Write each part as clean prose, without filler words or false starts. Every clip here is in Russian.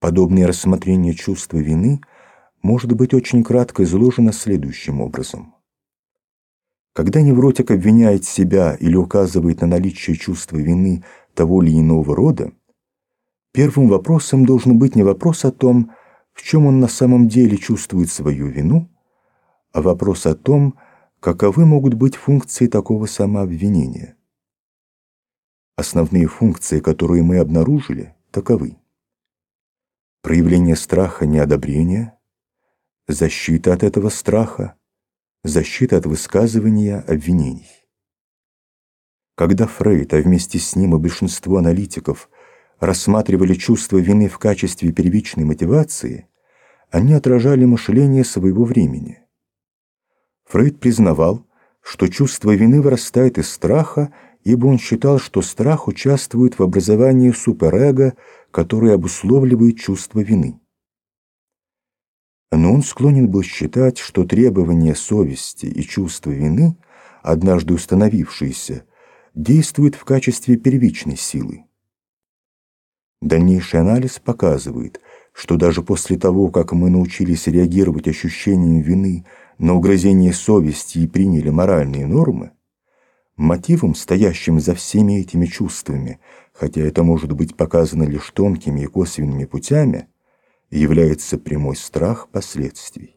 Подобное рассмотрение чувства вины может быть очень кратко изложено следующим образом. Когда невротик обвиняет себя или указывает на наличие чувства вины того или иного рода, первым вопросом должен быть не вопрос о том, в чем он на самом деле чувствует свою вину, а вопрос о том, каковы могут быть функции такого самообвинения. Основные функции, которые мы обнаружили, таковы: проявление страха неодобрения, защита от этого страха, защита от высказывания обвинений. Когда Фрейд, а вместе с ним и большинство аналитиков, рассматривали чувство вины в качестве первичной мотивации, они отражали мышление своего времени. Фрейд признавал, что чувство вины вырастает из страха, ибо он считал, что страх участвует в образовании суперэго, которое обусловливает чувство вины. Но он склонен был считать, что требования совести и чувство вины, однажды установившиеся, действуют в качестве первичной силы. Дальнейший анализ показывает, что даже после того, как мы научились реагировать ощущением вины на угрызение совести и приняли моральные нормы, мотивом, стоящим за всеми этими чувствами, хотя это может быть показано лишь тонкими и косвенными путями, является прямой страх последствий.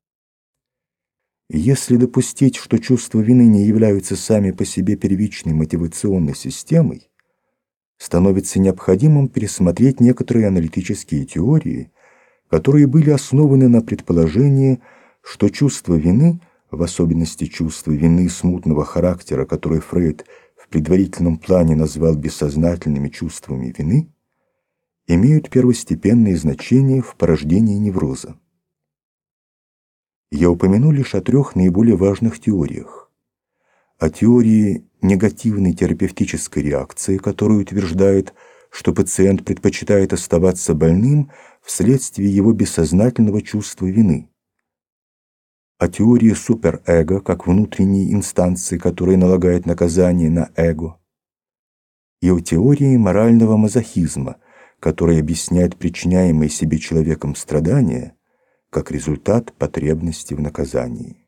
Если допустить, что чувства вины не являются сами по себе первичной мотивационной системой, становится необходимым пересмотреть некоторые аналитические теории, которые были основаны на предположении, что чувство вины, в особенности чувство вины смутного характера, которое Фрейд в предварительном плане назвал бессознательными чувствами вины, имеют первостепенное значение в порождении невроза. Я упомяну лишь о 3 наиболее важных теориях. О теории негативной терапевтической реакции, которая утверждает, что пациент предпочитает оставаться больным вследствие его бессознательного чувства вины. О теории суперэго, как внутренней инстанции, которая налагает наказание на эго. И о теории морального мазохизма, которая объясняет причиняемые себе человеком страдания как результат потребности в наказании.